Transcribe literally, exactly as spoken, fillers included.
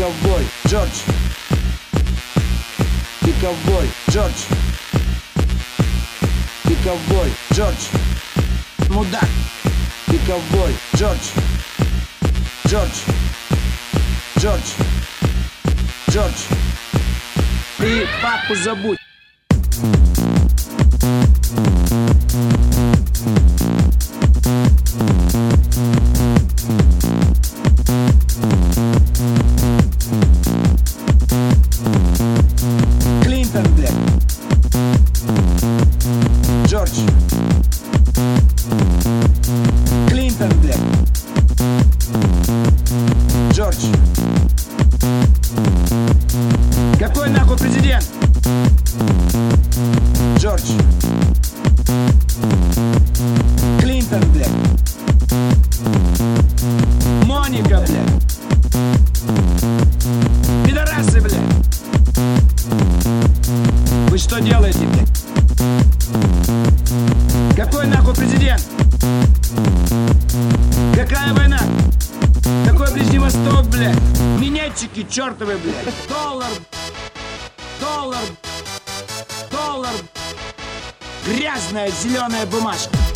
ковбой, Джордж. Ты ковбой, Джордж. Ты ковбой, Джордж. Мудак. Ты ковбой, Джордж. Джордж. Джордж. Джордж. Ты папу забудь. Клинтон, блядь. Джордж. Клинтон, блядь. Джордж. Какой нахуй президент? Джордж. Клинтон, блядь. Моника, блядь. Пидорасы, блядь. Вы что делаете, блядь? Какой нахуй президент? Какая война? Какой Ближний Восток, блядь? Минетчики чертовы, блядь. Доллар. Доллар. Доллар. Грязная зеленая бумажка.